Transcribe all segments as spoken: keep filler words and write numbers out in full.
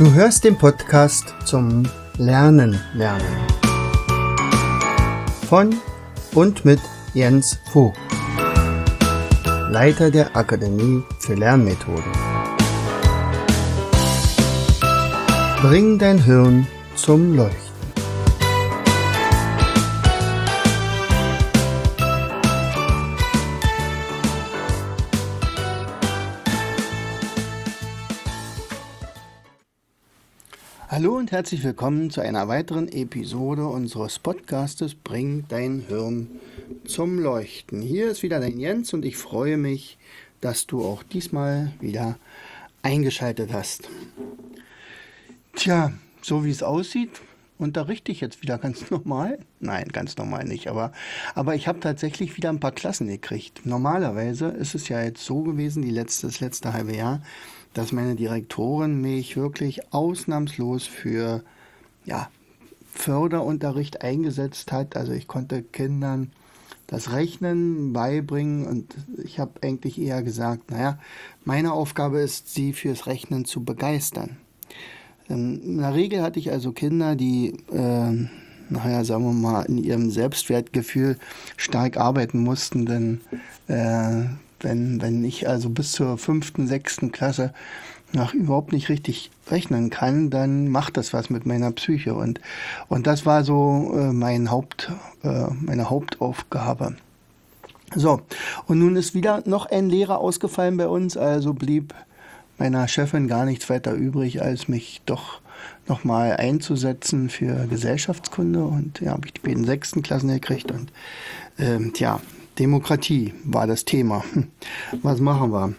Du hörst den Podcast zum Lernen lernen von und mit Jens Vogt, Leiter der Akademie für Lernmethoden. Bring dein Hirn zum Leuchten. Hallo und herzlich willkommen zu einer weiteren Episode unseres Podcastes Bring dein Hirn zum Leuchten. Hier ist wieder dein Jens und ich freue mich, dass du auch diesmal wieder eingeschaltet hast. Tja, so wie es aussieht, unterrichte ich jetzt wieder ganz normal. Nein, ganz normal nicht, aber, aber ich habe tatsächlich wieder ein paar Klassen gekriegt. Normalerweise ist es ja jetzt so gewesen, die letzte, das letzte halbe Jahr, dass meine Direktorin mich wirklich ausnahmslos für ja, Förderunterricht eingesetzt hat. Also ich konnte Kindern das Rechnen beibringen und ich habe eigentlich eher gesagt, naja, meine Aufgabe ist, sie fürs Rechnen zu begeistern. In der Regel hatte ich also Kinder, die, äh, naja, sagen wir mal, in ihrem Selbstwertgefühl stark arbeiten mussten, denn äh, Wenn, wenn ich also bis zur fünften, sechsten Klasse noch überhaupt nicht richtig rechnen kann, dann macht das was mit meiner Psyche. Und, und das war so äh, mein Haupt, äh, meine Hauptaufgabe. So, und nun ist wieder noch ein Lehrer ausgefallen bei uns, also blieb meiner Chefin gar nichts weiter übrig, als mich doch nochmal einzusetzen für Gesellschaftskunde. Und ja, habe ich die beiden sechsten Klassen gekriegt und ähm, tja, Demokratie war das Thema. Was machen wir?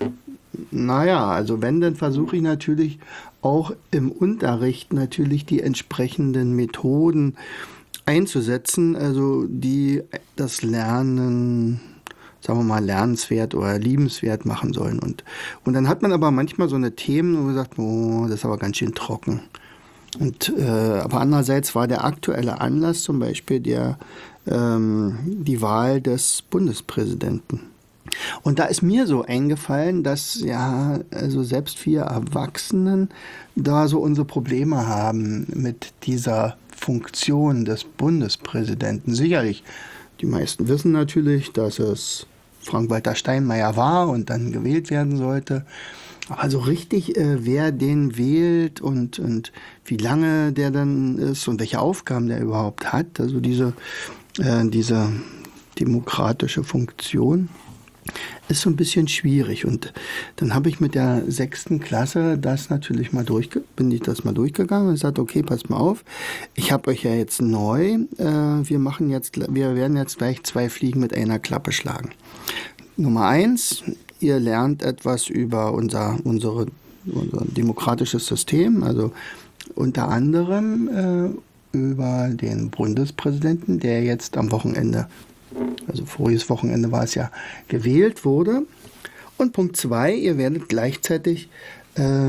Naja, also wenn, dann versuche ich natürlich auch im Unterricht natürlich die entsprechenden Methoden einzusetzen, also die das Lernen, sagen wir mal, lernenswert oder liebenswert machen sollen. Und, und dann hat man aber manchmal so eine Themen, wo man sagt, oh, das ist aber ganz schön trocken. Und, äh, aber andererseits war der aktuelle Anlass zum Beispiel der, ähm, die Wahl des Bundespräsidenten. Und da ist mir so eingefallen, dass ja, also selbst wir Erwachsenen da so unsere Probleme haben mit dieser Funktion des Bundespräsidenten. Sicherlich, die meisten wissen natürlich, dass es Frank-Walter Steinmeier war und dann gewählt werden sollte. Also richtig, äh, wer den wählt und, und wie lange der dann ist und welche Aufgaben der überhaupt hat, also diese, äh, diese demokratische Funktion, ist so ein bisschen schwierig. Und dann habe ich mit der sechsten Klasse das natürlich mal durchge bin ich das mal durchgegangen und gesagt, okay, passt mal auf, ich habe euch ja jetzt neu, äh, wir machen jetzt, wir werden jetzt gleich zwei Fliegen mit einer Klappe schlagen. Nummer eins, ihr lernt etwas über unser, unsere, unser demokratisches System, also unter anderem äh, über den Bundespräsidenten, der jetzt am Wochenende, also voriges Wochenende war es ja, gewählt wurde. Und Punkt zwei, ihr werdet gleichzeitig äh,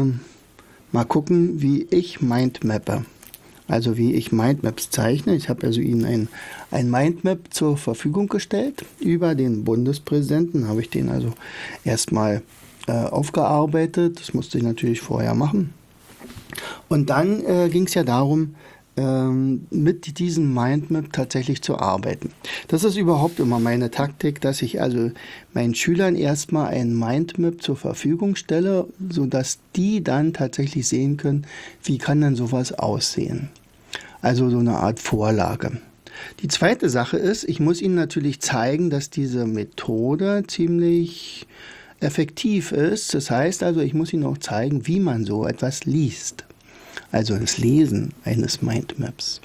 mal gucken, wie ich Mindmappe. Also wie ich Mindmaps zeichne. Ich habe also Ihnen ein, ein Mindmap zur Verfügung gestellt über den Bundespräsidenten. Habe ich den also erstmal äh, aufgearbeitet. Das musste ich natürlich vorher machen. Und dann äh, ging es ja darum, ähm, mit diesem Mindmap tatsächlich zu arbeiten. Das ist überhaupt immer meine Taktik, dass ich also meinen Schülern erstmal ein Mindmap zur Verfügung stelle, sodass die dann tatsächlich sehen können, wie kann denn sowas aussehen. Also so eine Art Vorlage. Die zweite Sache ist, ich muss ihnen natürlich zeigen, dass diese Methode ziemlich effektiv ist. Das heißt also, ich muss ihnen auch zeigen, wie man so etwas liest. Also das Lesen eines Mindmaps.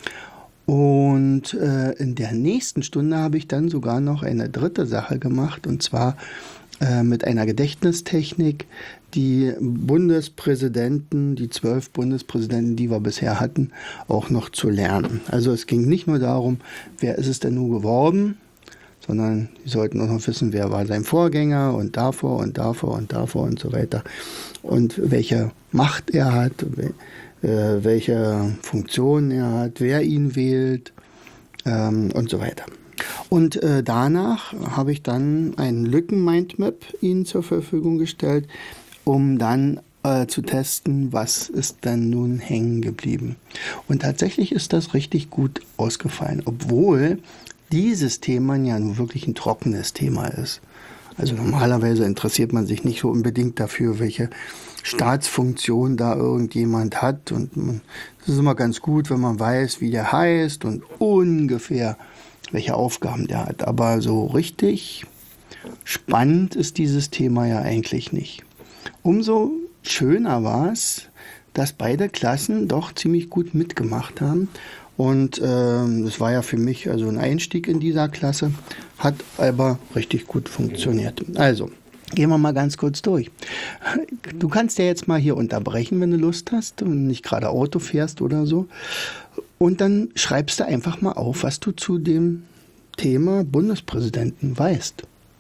Und äh, in der nächsten Stunde habe ich dann sogar noch eine dritte Sache gemacht, und zwar äh, mit einer Gedächtnistechnik die Bundespräsidenten, die zwölf Bundespräsidenten, die wir bisher hatten, auch noch zu lernen. Also es ging nicht nur darum, wer ist es denn nun geworden, sondern die sollten auch noch wissen, wer war sein Vorgänger und davor und davor und davor und so weiter. Und welche Macht er hat, äh, welche Funktionen er hat, wer ihn wählt ähm, und so weiter. Und äh, danach habe ich dann ein Lücken-Mindmap ihnen zur Verfügung gestellt, um dann äh, zu testen, was ist denn nun hängen geblieben. Und tatsächlich ist das richtig gut ausgefallen, obwohl dieses Thema ja nun wirklich ein trockenes Thema ist. Also normalerweise interessiert man sich nicht so unbedingt dafür, welche Staatsfunktion da irgendjemand hat. Und es ist immer ganz gut, wenn man weiß, wie der heißt und ungefähr welche Aufgaben der hat. Aber so richtig spannend ist dieses Thema ja eigentlich nicht. Umso schöner war es, dass beide Klassen doch ziemlich gut mitgemacht haben. Und ähm, das war ja für mich also ein Einstieg in dieser Klasse, hat aber richtig gut funktioniert. Also, gehen wir mal ganz kurz durch. Du kannst ja jetzt mal hier unterbrechen, wenn du Lust hast und nicht gerade Auto fährst oder so. Und dann schreibst du einfach mal auf, was du zu dem Thema Bundespräsidenten weißt.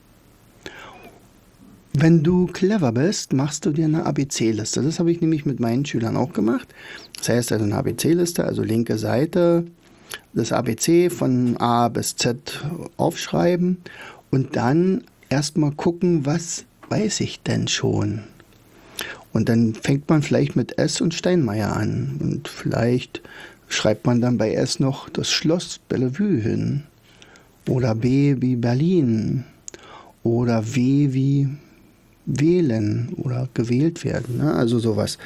Wenn du clever bist, machst du dir eine A B C-Liste. Das habe ich nämlich mit meinen Schülern auch gemacht. Das heißt also eine A B C-Liste, also linke Seite, das A B C von A bis Z aufschreiben und dann erstmal gucken, was weiß ich denn schon. Und dann fängt man vielleicht mit S und Steinmeier an. Und vielleicht schreibt man dann bei S noch das Schloss Bellevue hin. Oder B wie Berlin. Oder W wie wählen oder gewählt werden. Ne? Also sowas.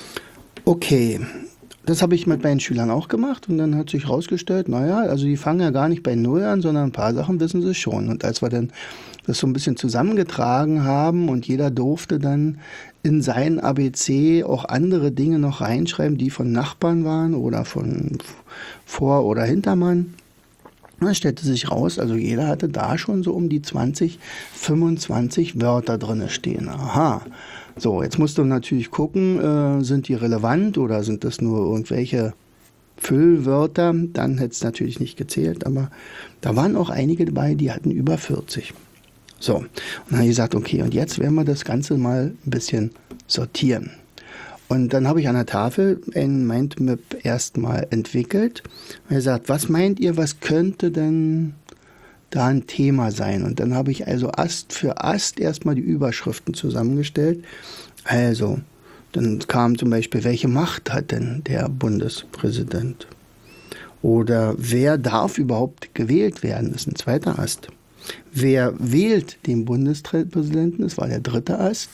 Okay, das habe ich mit meinen Schülern auch gemacht und dann hat sich herausgestellt, naja, also die fangen ja gar nicht bei Null an, sondern ein paar Sachen wissen sie schon. Und als wir dann das so ein bisschen zusammengetragen haben und jeder durfte dann in sein A B C auch andere Dinge noch reinschreiben, die von Nachbarn waren oder von Vor- oder Hintermann, dann stellte sich raus, also jeder hatte da schon so um die zwanzig, fünfundzwanzig Wörter drin stehen. Aha. So, jetzt musst du natürlich gucken, äh, sind die relevant oder sind das nur irgendwelche Füllwörter? Dann hätte es natürlich nicht gezählt, aber da waren auch einige dabei, die hatten über vierzig. So, und dann habe ich gesagt, okay, und jetzt werden wir das Ganze mal ein bisschen sortieren. Und dann habe ich an der Tafel ein Mindmap erstmal entwickelt. Und er sagt, was meint ihr, was könnte denn da ein Thema sein? Und dann habe ich also Ast für Ast erstmal die Überschriften zusammengestellt. Also, dann kam zum Beispiel, welche Macht hat denn der Bundespräsident? Oder wer darf überhaupt gewählt werden? Das ist ein zweiter Ast. Wer wählt den Bundespräsidenten? Das war der dritte Ast.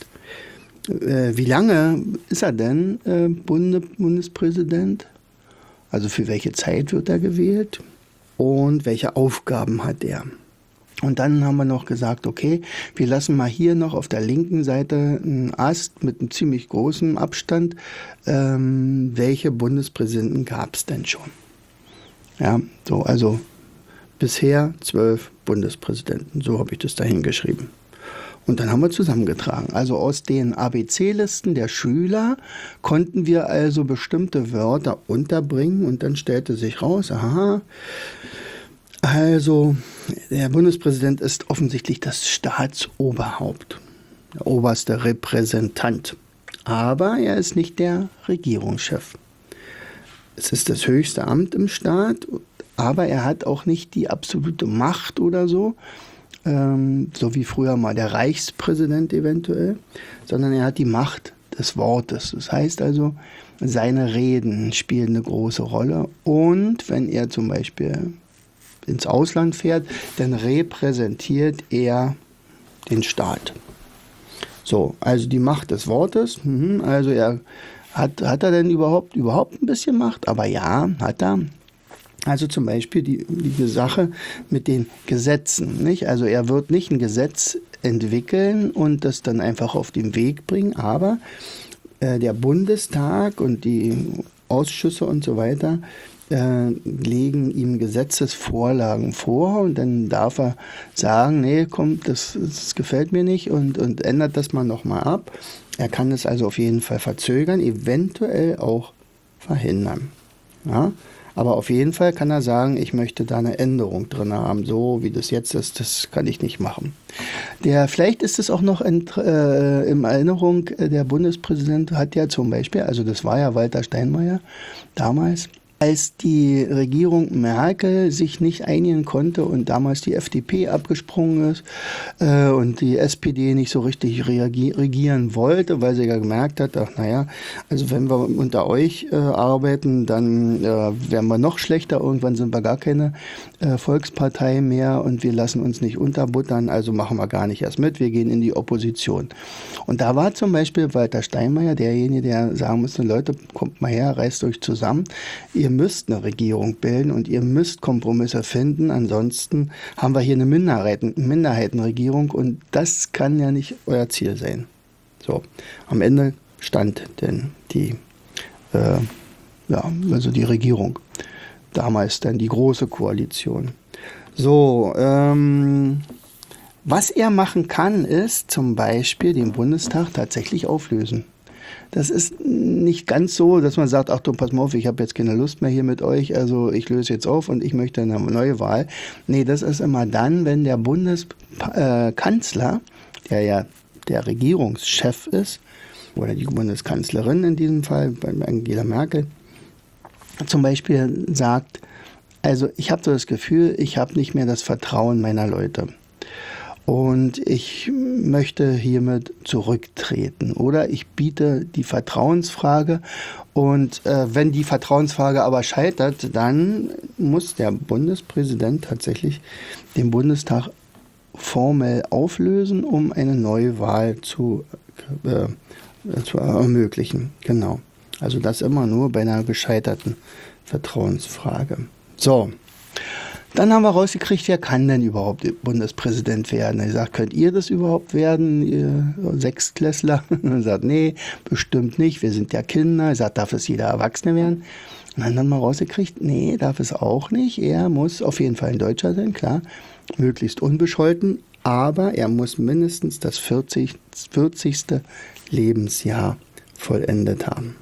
Wie lange ist er denn äh, Bundespräsident? Also für welche Zeit wird er gewählt? Und welche Aufgaben hat er? Und dann haben wir noch gesagt, okay, wir lassen mal hier noch auf der linken Seite einen Ast mit einem ziemlich großen Abstand. Ähm, welche Bundespräsidenten gab es denn schon? Ja, so, also bisher zwölf Bundespräsidenten. So habe ich das dahin geschrieben. Und dann haben wir zusammengetragen. Also aus den A B C-Listen der Schüler konnten wir also bestimmte Wörter unterbringen und dann stellte sich raus, aha, also der Bundespräsident ist offensichtlich das Staatsoberhaupt, der oberste Repräsentant. Aber er ist nicht der Regierungschef. Es ist das höchste Amt im Staat, aber er hat auch nicht die absolute Macht oder so, so wie früher mal der Reichspräsident eventuell, sondern er hat die Macht des Wortes. Das heißt also, seine Reden spielen eine große Rolle. Und wenn er zum Beispiel ins Ausland fährt, dann repräsentiert er den Staat. So, also die Macht des Wortes. Also er hat, hat er denn überhaupt, überhaupt ein bisschen Macht? Aber ja, hat er. Also zum Beispiel die, die Sache mit den Gesetzen. Nicht? Also er wird nicht ein Gesetz entwickeln und das dann einfach auf den Weg bringen, aber äh, der Bundestag und die Ausschüsse und so weiter äh, legen ihm Gesetzesvorlagen vor und dann darf er sagen, nee, komm, das, das gefällt mir nicht und, und ändert das mal nochmal ab. Er kann es also auf jeden Fall verzögern, eventuell auch verhindern. Ja? Aber auf jeden Fall kann er sagen, ich möchte da eine Änderung drin haben, so wie das jetzt ist, das kann ich nicht machen. Der, vielleicht ist es auch noch in, äh, in Erinnerung, der Bundespräsident hat ja zum Beispiel, also das war ja Walter Steinmeier damals, als die Regierung Merkel sich nicht einigen konnte und damals die F D P abgesprungen ist äh, und die S P D nicht so richtig reagi- regieren wollte, weil sie ja gemerkt hat, ach naja, also wenn wir unter euch äh, arbeiten, dann äh, werden wir noch schlechter, irgendwann sind wir gar keine äh, Volkspartei mehr und wir lassen uns nicht unterbuttern, also machen wir gar nicht erst mit, wir gehen in die Opposition. Und da war zum Beispiel Walter Steinmeier derjenige, der sagen musste, Leute, kommt mal her, reißt euch zusammen, ihr müsst eine Regierung bilden und ihr müsst Kompromisse finden, ansonsten haben wir hier eine Minderheiten, Minderheitenregierung und das kann ja nicht euer Ziel sein. So, am Ende stand denn die, äh, ja, also die Regierung, damals dann die Große Koalition. So, ähm, was er machen kann, ist zum Beispiel den Bundestag tatsächlich auflösen. Das ist nicht ganz so, dass man sagt, ach du, pass mal auf, ich habe jetzt keine Lust mehr hier mit euch, also ich löse jetzt auf und ich möchte eine neue Wahl. Nee, das ist immer dann, wenn der Bundeskanzler, der ja der Regierungschef ist, oder die Bundeskanzlerin in diesem Fall, bei Angela Merkel, zum Beispiel sagt, also ich habe so das Gefühl, ich habe nicht mehr das Vertrauen meiner Leute. Und ich möchte hiermit zurücktreten. Oder ich biete die Vertrauensfrage. Und äh, wenn die Vertrauensfrage aber scheitert, dann muss der Bundespräsident tatsächlich den Bundestag formell auflösen, um eine neue Wahl zu, äh, zu ermöglichen. Genau. Also das immer nur bei einer gescheiterten Vertrauensfrage. So. Dann haben wir rausgekriegt, wer kann denn überhaupt Bundespräsident werden? Er sagt, könnt ihr das überhaupt werden, ihr Sechstklässler? Und er sagt, nee, bestimmt nicht, wir sind ja Kinder. Er sagt, darf es jeder Erwachsene werden? Und dann haben wir rausgekriegt, nee, darf es auch nicht. Er muss auf jeden Fall ein Deutscher sein, klar, möglichst unbescholten, aber er muss mindestens das vierzigste Lebensjahr vollendet haben.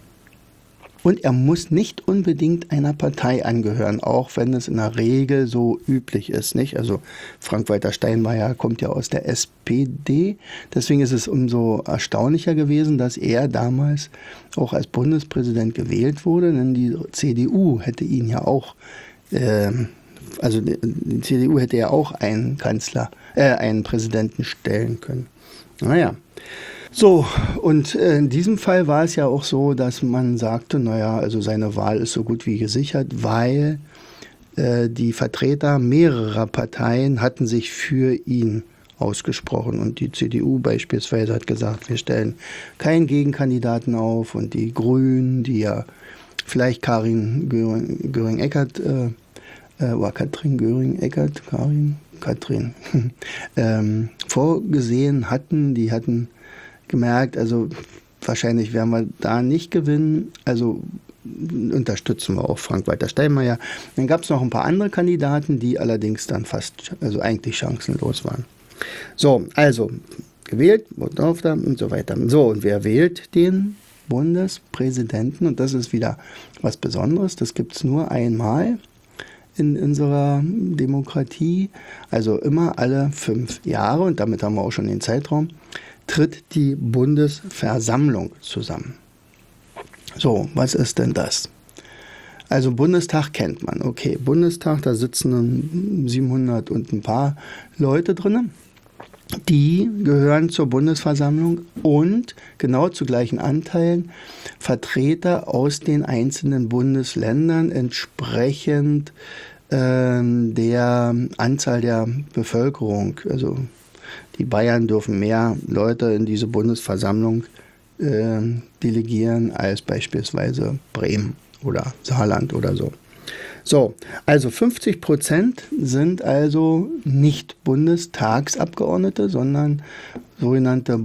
Und er muss nicht unbedingt einer Partei angehören, auch wenn es in der Regel so üblich ist, nicht? Also Frank-Walter Steinmeier kommt ja aus der S P D, deswegen ist es umso erstaunlicher gewesen, dass er damals auch als Bundespräsident gewählt wurde, denn die C D U hätte ihn ja auch, äh, also die C D U hätte ja auch einen Kanzler, äh, einen Präsidenten stellen können. Naja. So, und in diesem Fall war es ja auch so, dass man sagte, naja, also seine Wahl ist so gut wie gesichert, weil äh, die Vertreter mehrerer Parteien hatten sich für ihn ausgesprochen. Und die C D U beispielsweise hat gesagt, wir stellen keinen Gegenkandidaten auf. Und die Grünen, die ja vielleicht Karin Göring, Göring-Eckardt, äh, äh, oder Katrin Göring-Eckardt, Karin, Katrin, ähm, vorgesehen hatten, die hatten gemerkt, also wahrscheinlich werden wir da nicht gewinnen, also unterstützen wir auch Frank-Walter Steinmeier. Dann gab es noch ein paar andere Kandidaten, die allerdings dann fast, also eigentlich chancenlos waren. So, also gewählt, wurde auf da und so weiter. So, und wer wählt den Bundespräsidenten? Und das ist wieder was Besonderes, das gibt es nur einmal in unserer Demokratie, also immer alle fünf Jahre, und damit haben wir auch schon den Zeitraum, tritt die Bundesversammlung zusammen. So, was ist denn das? Also Bundestag kennt man. Okay, Bundestag, da sitzen siebenhundert und ein paar Leute drin. Die gehören zur Bundesversammlung und genau zu gleichen Anteilen Vertreter aus den einzelnen Bundesländern entsprechend äh, der Anzahl der Bevölkerung. Also die Bayern dürfen mehr Leute in diese Bundesversammlung äh, delegieren als beispielsweise Bremen oder Saarland oder so. So, also fünfzig Prozent sind also nicht Bundestagsabgeordnete, sondern sogenannte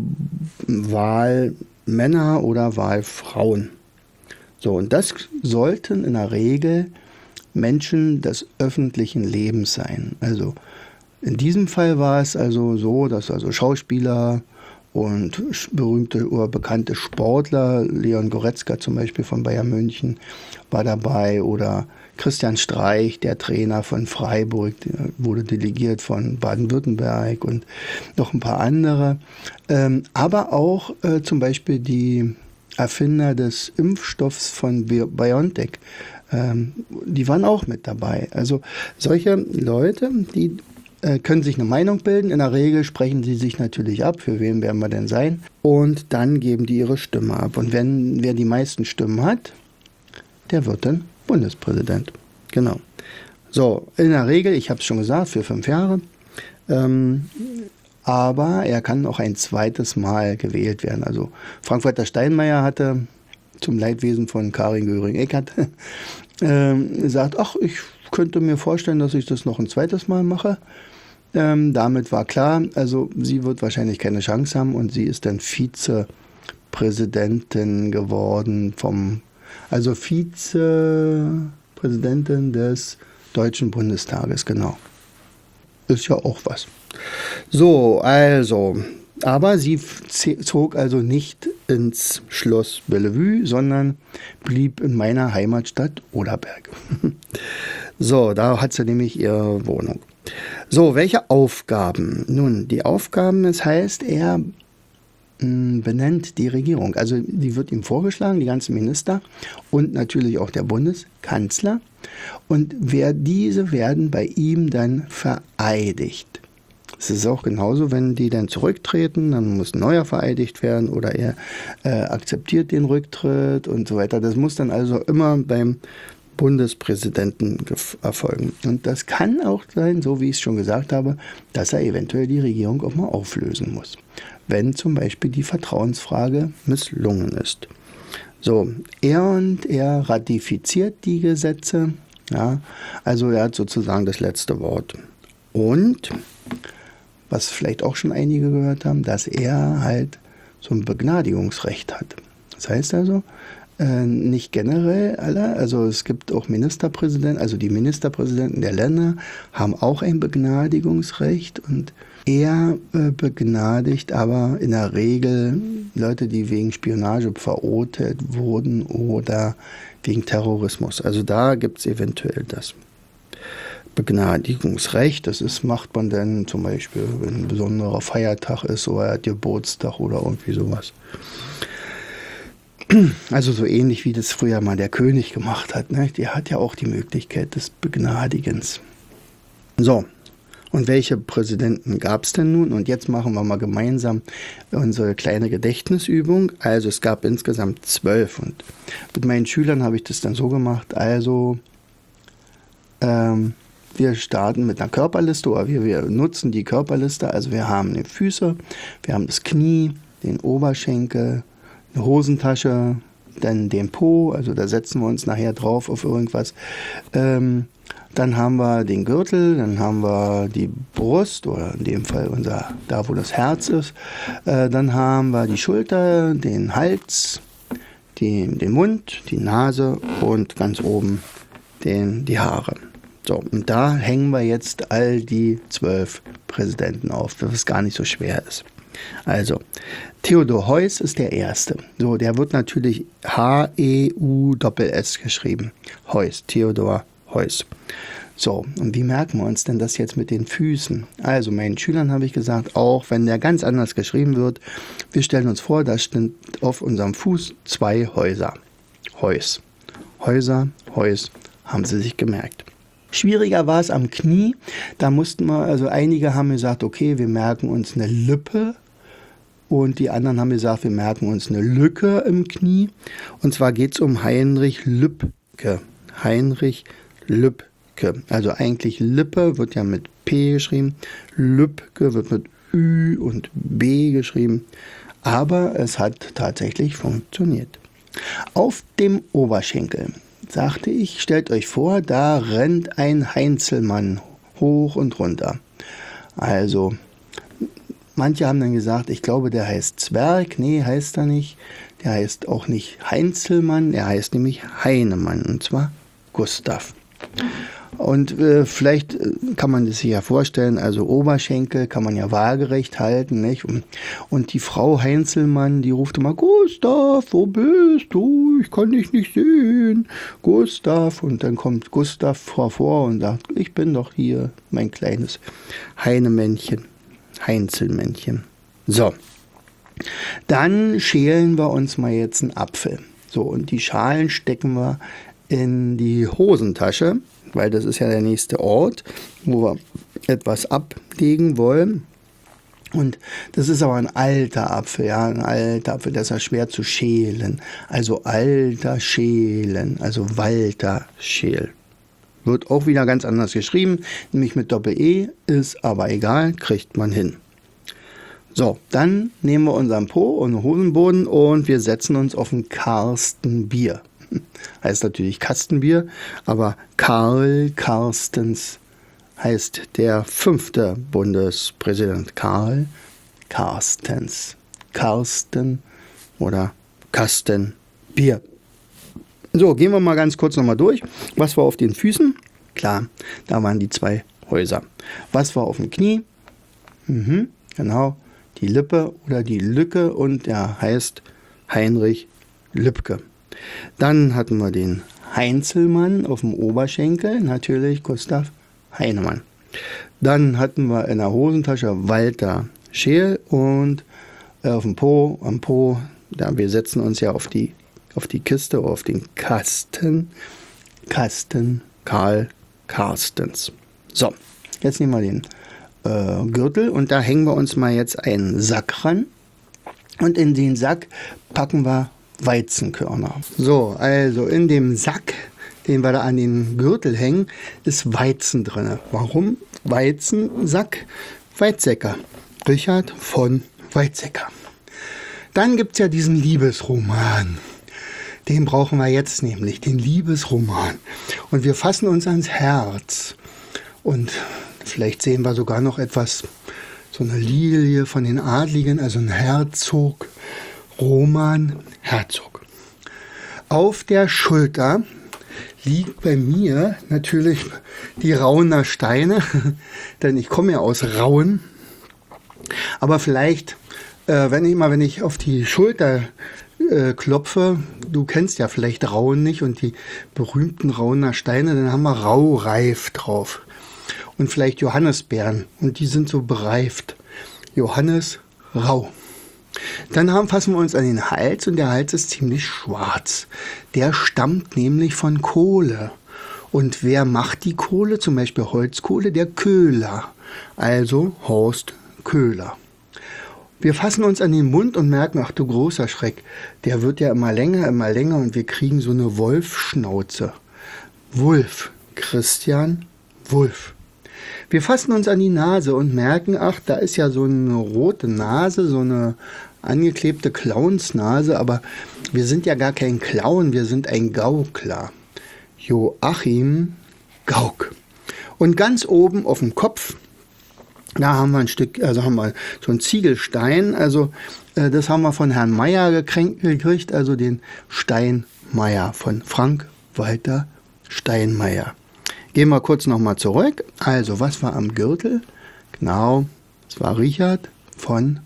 Wahlmänner oder Wahlfrauen. So, und das sollten in der Regel Menschen des öffentlichen Lebens sein. Also in diesem Fall war es also so, dass also Schauspieler und berühmte oder bekannte Sportler, Leon Goretzka zum Beispiel von Bayern München war dabei, oder Christian Streich, der Trainer von Freiburg, der wurde delegiert von Baden-Württemberg, und noch ein paar andere. Ähm, aber auch äh, zum Beispiel die Erfinder des Impfstoffs von BioNTech, ähm, die waren auch mit dabei. Also solche Leute, die äh, können sich eine Meinung bilden. In der Regel sprechen sie sich natürlich ab, für wen werden wir denn sein. Und dann geben die ihre Stimme ab. Und wenn wer die meisten Stimmen hat, der wird dann Bundespräsident. Genau. So, in der Regel, ich habe es schon gesagt, für fünf Jahre. Ähm, aber er kann auch ein zweites Mal gewählt werden. Also Frank-Walter Steinmeier hatte zum Leidwesen von Karin Göring-Eckardt ähm, gesagt, ach, ich könnte mir vorstellen, dass ich das noch ein zweites Mal mache. Ähm, damit war klar, also sie wird wahrscheinlich keine Chance haben und sie ist dann Vizepräsidentin geworden vom, also Vizepräsidentin des Deutschen Bundestages, genau. Ist ja auch was. So, also, aber sie zog also nicht ins Schloss Bellevue, sondern blieb in meiner Heimatstadt Oderberg. So, da hat sie nämlich ihre Wohnung. So, welche Aufgaben? Nun, die Aufgaben, das heißt, er mh, benennt die Regierung. Also die wird ihm vorgeschlagen, die ganzen Minister und natürlich auch der Bundeskanzler. Und wer diese werden bei ihm dann vereidigt. Es ist auch genauso, wenn die dann zurücktreten, dann muss ein neuer vereidigt werden oder er äh, akzeptiert den Rücktritt und so weiter. Das muss dann also immer beim Bundespräsidenten erfolgen. Und das kann auch sein, so wie ich es schon gesagt habe, dass er eventuell die Regierung auch mal auflösen muss, wenn zum Beispiel die Vertrauensfrage misslungen ist. So, er und er ratifiziert die Gesetze, ja, also er hat sozusagen das letzte Wort. Und, was vielleicht auch schon einige gehört haben, dass er halt so ein Begnadigungsrecht hat. Das heißt also, äh, nicht generell alle, also es gibt auch Ministerpräsidenten, also die Ministerpräsidenten der Länder haben auch ein Begnadigungsrecht und er äh, begnadigt aber in der Regel Leute, die wegen Spionage verurteilt wurden oder wegen Terrorismus. Also da gibt es eventuell das Begnadigungsrecht. Das ist, macht man dann zum Beispiel, wenn ein besonderer Feiertag ist oder Geburtstag oder irgendwie sowas. Also so ähnlich wie das früher mal der König gemacht hat. Ne? Der hat ja auch die Möglichkeit des Begnadigens. So, und welche Präsidenten gab es denn nun? Und jetzt machen wir mal gemeinsam unsere kleine Gedächtnisübung. Also es gab insgesamt zwölf. Und mit meinen Schülern habe ich das dann so gemacht. Also ähm, wir starten mit einer Körperliste oder wir, wir nutzen die Körperliste. Also wir haben die Füße, wir haben das Knie, den Oberschenkel, eine Hosentasche, dann den Po, also da setzen wir uns nachher drauf auf irgendwas. Ähm, dann haben wir den Gürtel, dann haben wir die Brust oder in dem Fall unser, da wo das Herz ist. Äh, dann haben wir die Schulter, den Hals, die, den Mund, die Nase und ganz oben den, die Haare. So, und da hängen wir jetzt all die zwölf Präsidenten auf, was gar nicht so schwer ist. Also, Theodor Heuss ist der Erste. So, der wird natürlich H E U S S geschrieben. Heuss, Theodor Heuss. So, und wie merken wir uns denn das jetzt mit den Füßen? Also, meinen Schülern habe ich gesagt, auch wenn der ganz anders geschrieben wird, wir stellen uns vor, da stehen auf unserem Fuß zwei Häuser. Heuss. Häuser, Heuss, haben sie sich gemerkt. Schwieriger war es am Knie. Da mussten wir, also einige haben gesagt, okay, wir merken uns eine Lippe. Und die anderen haben gesagt, wir merken uns eine Lücke im Knie. Und zwar geht es um Heinrich Lübke. Heinrich Lübke. Also eigentlich Lippe wird ja mit P geschrieben. Lübke wird mit Ü und B geschrieben. Aber es hat tatsächlich funktioniert. Auf dem Oberschenkel, sagte ich, stellt euch vor, da rennt ein Heinzelmann hoch und runter. Also, manche haben dann gesagt, ich glaube, der heißt Zwerg. Nee, heißt er nicht. Der heißt auch nicht Heinzelmann, er heißt nämlich Heinemann, und zwar Gustav. Und äh, vielleicht äh, kann man das sich ja vorstellen, also Oberschenkel kann man ja waagerecht halten, nicht? Und, und die Frau Heinzelmann, die ruft immer, Gustav, wo bist du? Ich kann dich nicht sehen. Gustav. Und dann kommt Gustav vor und sagt, ich bin doch hier, mein kleines Heinemännchen, Heinzelmännchen. So, dann schälen wir uns mal jetzt einen Apfel. So, und die Schalen stecken wir in die Hosentasche, weil das ist ja der nächste Ort, wo wir etwas ablegen wollen. Und das ist aber ein alter Apfel, ja, ein alter Apfel, das ist ja schwer zu schälen. Also alter Schälen, also Walter Scheel. Wird auch wieder ganz anders geschrieben, nämlich mit Doppel-E, ist aber egal, kriegt man hin. So, dann nehmen wir unseren Po und Hosenboden und wir setzen uns auf ein Karstenbier. Heißt natürlich Kastenbier, aber Karl Carstens heißt der fünfte Bundespräsident. Karl Carstens. Karsten oder Kastenbier. So, gehen wir mal ganz kurz nochmal durch. Was war auf den Füßen? Klar, da waren die zwei Häuser. Was war auf dem Knie? Mhm, genau, die Lippe oder die Lücke und der heißt Heinrich Lübke. Dann hatten wir den Heinzelmann auf dem Oberschenkel, natürlich Gustav Heinemann. Dann hatten wir in der Hosentasche Walter Scheel und auf dem Po, am Po, da wir setzen uns ja auf die, auf die Kiste, auf den Kasten, Kasten Karl Carstens. So, jetzt nehmen wir den äh, Gürtel und da hängen wir uns mal jetzt einen Sack ran und in den Sack packen wir Weizenkörner. So, also in dem Sack, den wir da an den Gürtel hängen, ist Weizen drin. Warum Weizensack? Weizsäcker. Richard von Weizsäcker. Dann gibt es ja diesen Liebesroman. Den brauchen wir jetzt nämlich, den Liebesroman. Und wir fassen uns ans Herz. Und vielleicht sehen wir sogar noch etwas, so eine Lilie von den Adligen, also ein Herzog, Roman, Herzog. Auf der Schulter liegt bei mir natürlich die Rauner Steine, denn ich komme ja aus Rauen. Aber vielleicht, äh, wenn ich mal, wenn ich auf die Schulter äh, klopfe, du kennst ja vielleicht Rauen nicht und die berühmten Rauner Steine, dann haben wir Raureif drauf. Und vielleicht Johannisbeeren und die sind so bereift. Johannes Rau. Dann haben, fassen wir uns an den Hals und der Hals ist ziemlich schwarz. Der stammt nämlich von Kohle. Und wer macht die Kohle? Zum Beispiel Holzkohle, der Köhler. Also Horst Köhler. Wir fassen uns an den Mund und merken, ach du großer Schreck, der wird ja immer länger, immer länger und wir kriegen so eine Wolfschnauze. Wulff, Christian Wulff. Wir fassen uns an die Nase und merken, ach, da ist ja so eine rote Nase, so eine angeklebte Clownsnase, aber wir sind ja gar kein Clown, wir sind ein Gaukler. Joachim Gauck. Und ganz oben auf dem Kopf, da haben wir ein Stück, also haben wir so einen Ziegelstein, also äh, das haben wir von Herrn Meyer gekriegt, also den Steinmeier, von Frank Walter Steinmeier. Gehen wir kurz nochmal zurück. Also, was war am Gürtel? Genau, es war Richard von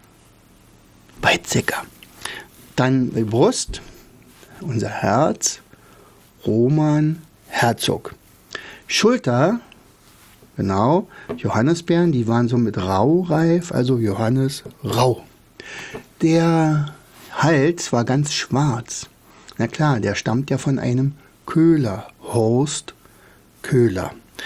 Weizsäcker. Dann die Brust, unser Herz, Roman Herzog. Schulter, genau, Johannisbeeren, die waren so mit Raureif, also Johannes Rau. Der Hals war ganz schwarz. Na klar, der stammt ja von einem Köhler, Horst Köhler.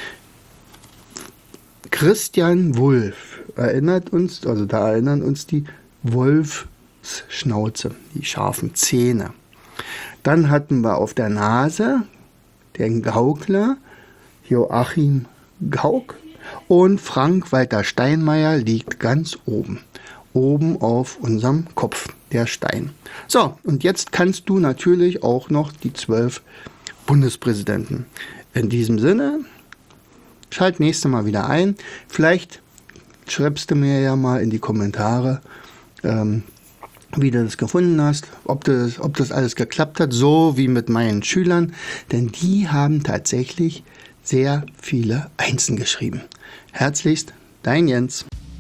Christian Wulff erinnert uns, also da erinnern uns die Wolfsschnauze, die scharfen Zähne. Dann hatten wir auf der Nase den Gaukler, Joachim Gauck, und Frank Walter Steinmeier liegt ganz oben, oben auf unserem Kopf, der Stein. So, und jetzt kannst du natürlich auch noch die zwölf Bundespräsidenten. In diesem Sinne, schalt nächstes Mal wieder ein. Vielleicht schreibst du mir ja mal in die Kommentare, ähm, wie du das gefunden hast, ob das, ob das alles geklappt hat, so wie mit meinen Schülern. Denn die haben tatsächlich sehr viele Einsen geschrieben. Herzlichst, dein Jens.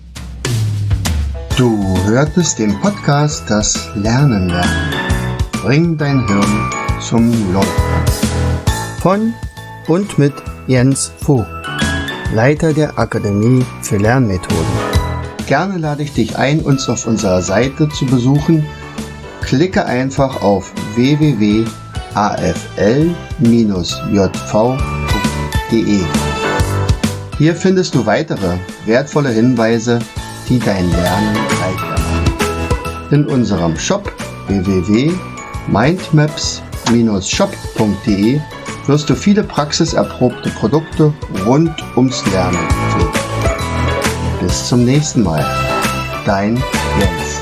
Du hörtest den Podcast Das Lernen lernen. Bring dein Hirn zum Leuchten. Von und mit Jens Vogt, Leiter der Akademie für Lernmethoden. Gerne lade ich dich ein, uns auf unserer Seite zu besuchen. Klicke einfach auf w w w punkt a f l Bindestrich j v punkt d e. Hier findest du weitere wertvolle Hinweise, die dein Lernen leichter machen. In unserem Shop w w w punkt mindmaps Bindestrich shop punkt d e wirst du viele praxiserprobte Produkte rund ums Lernen finden. Bis zum nächsten Mal. Dein Jens.